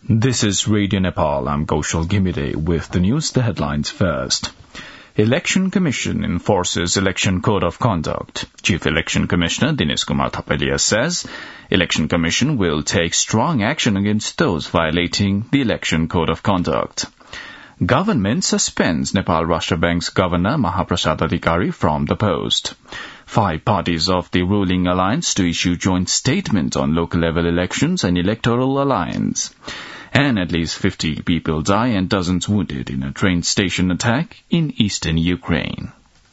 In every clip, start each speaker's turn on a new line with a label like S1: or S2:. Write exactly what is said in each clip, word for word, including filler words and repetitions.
S1: This is Radio Nepal. I'm Kaushal Ghimire with the news, the headlines first. Election Commission enforces Election Code of Conduct. Chief Election Commissioner Dinesh Kumar Thapalia says Election Commission will take strong action against those violating the Election Code of Conduct. Government suspends Nepal Rashtra Bank's Governor Mahaprasad Adhikari from the post. Five parties of the ruling alliance to issue joint statement on local level elections and electoral alliance. And at least fifty people die and dozens wounded in a train station attack in eastern Ukraine.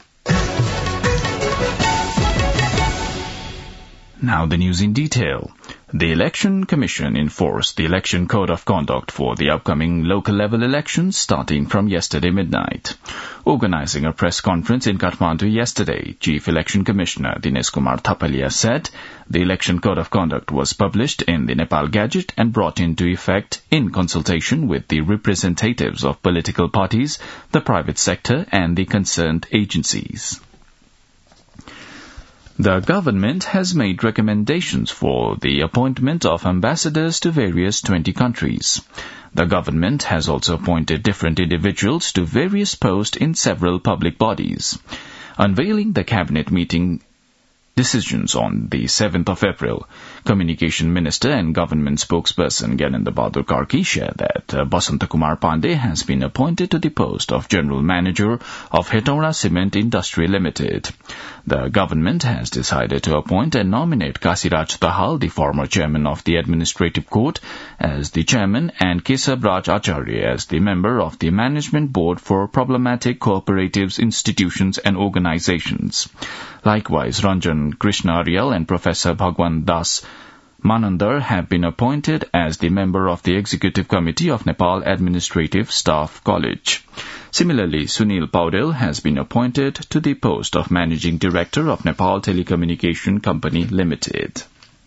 S1: Now the news in detail. The Election Commission enforced the Election Code of Conduct for the upcoming local-level elections starting from yesterday midnight. Organizing a press conference in Kathmandu yesterday, Chief Election Commissioner Dinesh Kumar Thapalia said the Election Code of Conduct was published in the Nepal Gazette and brought into effect in consultation with the representatives of political parties, the private sector and the concerned agencies. The government has made recommendations for the appointment of ambassadors to various twenty countries. The government has also appointed different individuals to various posts in several public bodies. Unveiling the cabinet meeting decisions on the seventh of April, Communication Minister and Government Spokesperson Gyanendra Bahadur Karki shared that uh, Basanta Kumar Pandey has been appointed to the post of General Manager of Hetauda Cement Industry Limited. The government has decided to appoint and nominate Kasiraj Dahal, the former chairman of the Administrative Court, as the chairman and Kesab Raj Acharya as the member of the Management Board for Problematic Cooperatives, Institutions and Organizations. Likewise, Ranjan Krishna Ariel and Professor Bhagwan Das Manandar have been appointed as the member of the Executive Committee of Nepal Administrative Staff College. Similarly, Sunil Paudel has been appointed to the post of Managing Director of Nepal Telecommunication Company Limited.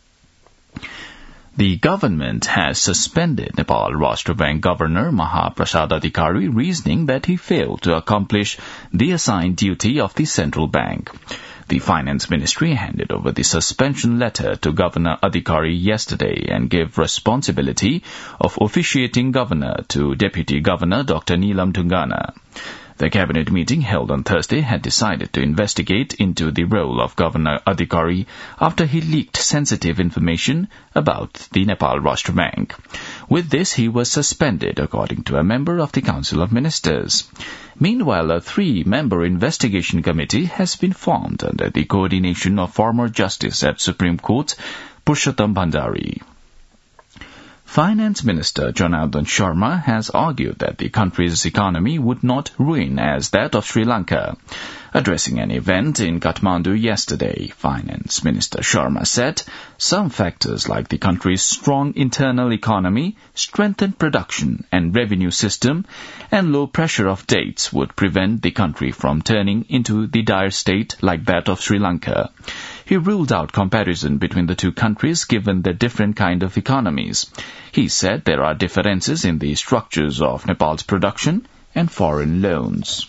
S1: The government has suspended Nepal Rashtra Bank Governor Mahaprasad Adhikari, reasoning that he failed to accomplish the assigned duty of the central bank. The Finance Ministry handed over the suspension letter to Governor Adhikari yesterday and gave responsibility of officiating governor to Deputy Governor Doctor Neelam Dhungana. The cabinet meeting held on Thursday had decided to investigate into the role of Governor Adhikari after he leaked sensitive information about the Nepal Rashtra Bank. With this, he was suspended, according to a member of the Council of Ministers. Meanwhile, a three-member investigation committee has been formed under the coordination of former Justice at Supreme Court, Purushottam Bhandari. Finance Minister Janardhan Sharma has argued that the country's economy would not ruin as that of Sri Lanka. Addressing an event in Kathmandu yesterday, Finance Minister Sharma said some factors like the country's strong internal economy, strengthened production and revenue system, and low pressure of debts would prevent the country from turning into the dire state like that of Sri Lanka. He ruled out comparison between the two countries given their different kind of economies. He said there are differences in the structures of Nepal's production and foreign loans.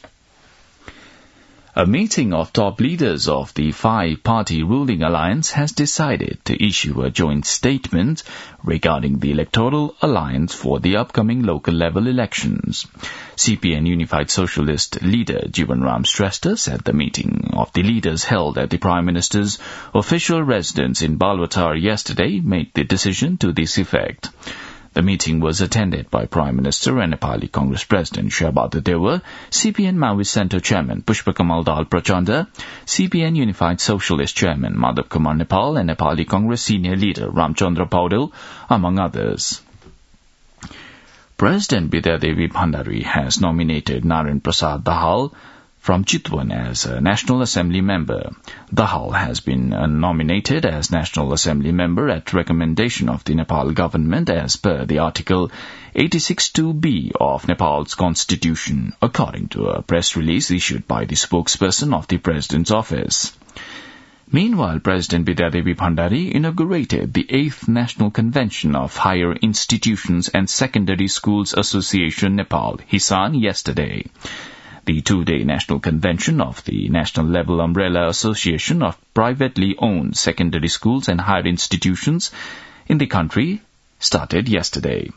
S1: A meeting of top leaders of the five-party ruling alliance has decided to issue a joint statement regarding the electoral alliance for the upcoming local-level elections. C P N Unified Socialist leader Jivan Ram Shrestha said the meeting of the leaders held at the Prime Minister's official residence in Balwatar yesterday made the decision to this effect. The meeting was attended by Prime Minister and Nepali Congress President Shabada Deva, C P N Maoist Center Chairman Pushpakamal Dal Prachanda, C P N Unified Socialist Chairman Madhav Kumar Nepal and Nepali Congress Senior Leader Ramchandra Paudel, among others. President Bidyadevi Bhandari has nominated Narayan Prasad Dahal from Chitwan as a National Assembly member. Dahal has been uh, nominated as National Assembly member at recommendation of the Nepal government as per the Article eighty-six two B of Nepal's constitution, according to a press release issued by the spokesperson of the President's office. Meanwhile, President Bidyadevi Bhandari inaugurated the eighth National Convention of Higher Institutions and Secondary Schools Association Nepal, HISAN, yesterday. The two-day National Convention of the National Level Umbrella Association of Privately Owned Secondary Schools and Higher Institutions in the country started yesterday.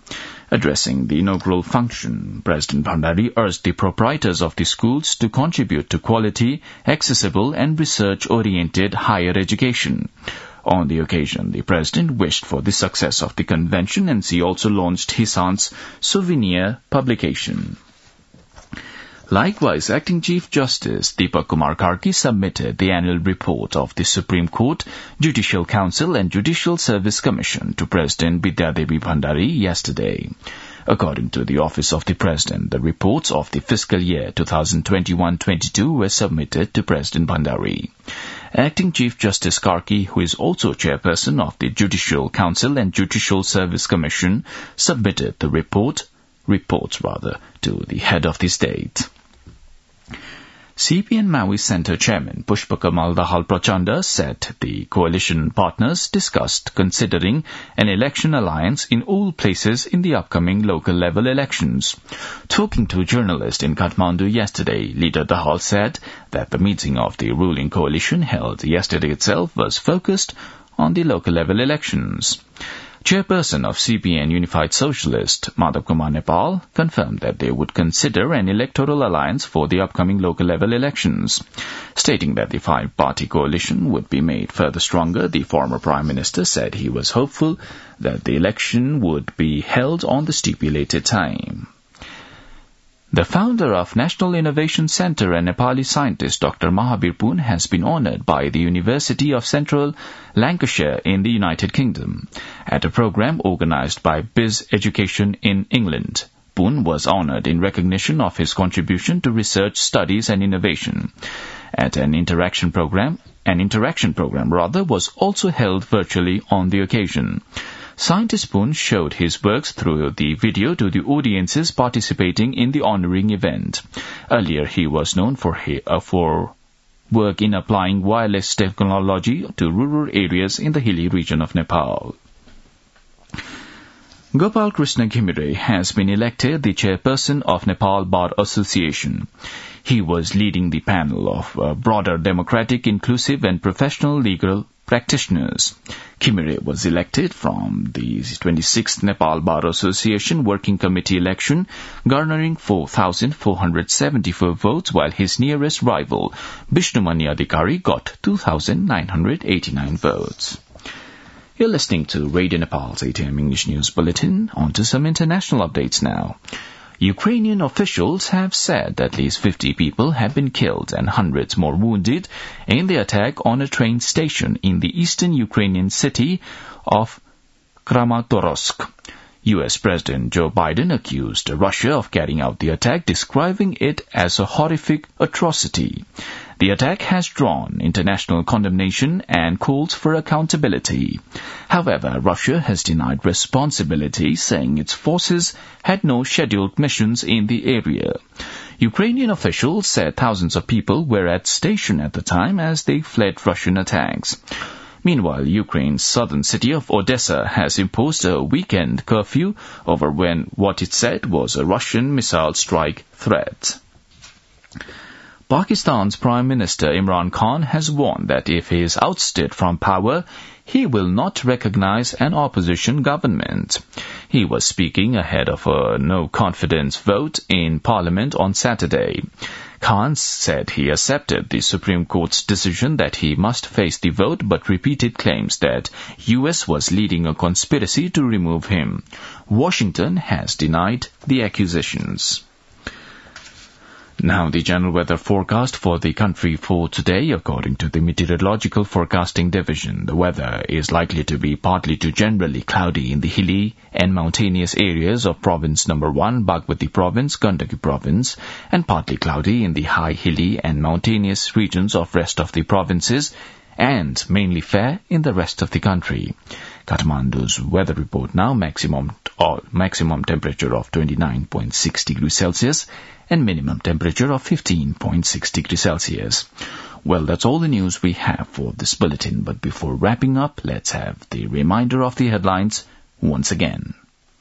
S1: Addressing the inaugural function, President Bhandari urged the proprietors of the schools to contribute to quality, accessible and research-oriented higher education. On the occasion, the President wished for the success of the convention, and she also launched Hisan's souvenir publication. Likewise, Acting Chief Justice Deepak Kumar Karki submitted the annual report of the Supreme Court, Judicial Council and Judicial Service Commission to President Bidyadevi Bhandari yesterday. According to the Office of the President, the reports of the fiscal year twenty twenty-one twenty-two were submitted to President Bhandari. Acting Chief Justice Karki, who is also chairperson of the Judicial Council and Judicial Service Commission, submitted the report, reports rather, to the head of the state. C P N Maui Centre Chairman Pushpakamal Dahal Prachanda said the coalition partners discussed considering an election alliance in all places in the upcoming local level elections. Talking to journalists in Kathmandu yesterday, Leader Dahal said that the meeting of the ruling coalition held yesterday itself was focused on the local level elections. Chairperson of C P N Unified Socialist, Madhav Kumar Nepal, confirmed that they would consider an electoral alliance for the upcoming local level elections. Stating that the five-party coalition would be made further stronger, the former Prime Minister said he was hopeful that the election would be held on the stipulated time. The founder of National Innovation Centre and Nepali scientist Doctor Mahabir Poon has been honoured by the University of Central Lancashire in the United Kingdom at a programme organised by Biz Education in England. Poon was honoured in recognition of his contribution to research, studies and innovation. At an interaction programme, an interaction programme rather was also held virtually on the occasion. Scientist Poon showed his works through the video to the audiences participating in the honouring event. Earlier, he was known for, he, uh, for work in applying wireless technology to rural areas in the hilly region of Nepal. Gopal Krishna Ghimire has been elected the chairperson of Nepal Bar Association. He was leading the panel of uh, broader democratic, inclusive and professional legal practitioners. Ghimire was elected from the twenty-sixth Nepal Bar Association Working Committee election, garnering four thousand four hundred seventy-four votes, while his nearest rival, Bishnumani Adhikari, got two thousand nine hundred eighty-nine votes. You're listening to Radio Nepal's eight a.m. English News Bulletin. On to some international updates now. Ukrainian officials have said at least fifty people have been killed and hundreds more wounded in the attack on a train station in the eastern Ukrainian city of Kramatorsk. U S President Joe Biden accused Russia of carrying out the attack, describing it as a horrific atrocity. The attack has drawn international condemnation and calls for accountability. However, Russia has denied responsibility, saying its forces had no scheduled missions in the area. Ukrainian officials said thousands of people were at station at the time as they fled Russian attacks. Meanwhile, Ukraine's southern city of Odessa has imposed a weekend curfew over when what it said was a Russian missile strike threat. Pakistan's Prime Minister Imran Khan has warned that if he is ousted from power, he will not recognize an opposition government. He was speaking ahead of a no-confidence vote in Parliament on Saturday. Khan said he accepted the Supreme Court's decision that he must face the vote, but repeated claims that U S was leading a conspiracy to remove him. Washington has denied the accusations. Now the general weather forecast for the country for today. According to the Meteorological Forecasting Division, the weather is likely to be partly to generally cloudy in the hilly and mountainous areas of Province Number one, Bagmati Province, Gandaki Province, and partly cloudy in the high hilly and mountainous regions of rest of the provinces, and mainly fair in the rest of the country. Kathmandu's weather report now, maximum uh, maximum temperature of twenty-nine point six degrees Celsius and minimum temperature of fifteen point six degrees Celsius. Well, that's all the news we have for this bulletin, but before wrapping up, let's have the reminder of the headlines once again.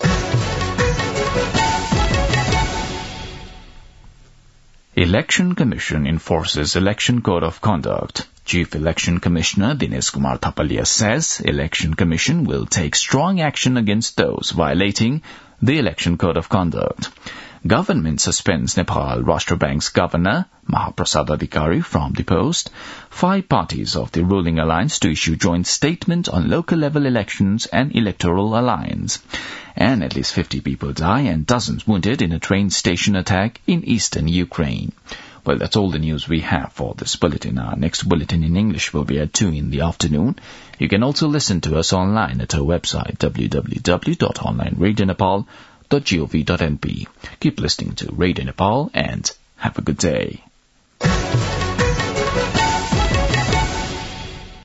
S1: Election Commission enforces Election Code of Conduct. Chief Election Commissioner Dinesh Kumar Thapalia says Election Commission will take strong action against those violating the Election Code of Conduct. Government suspends Nepal Rashtra Bank's governor, Mahaprasad Adhikari, from the post. Five parties of the ruling alliance to issue joint statement on local level elections and electoral alliance. And at least fifty people die and dozens wounded in a train station attack in eastern Ukraine. Well, that's all the news we have for this bulletin. Our next bulletin in English will be at two in the afternoon. You can also listen to us online at our website, w w w dot online radio nepal dot gov dot n p. Keep listening to Radio Nepal and have a good day.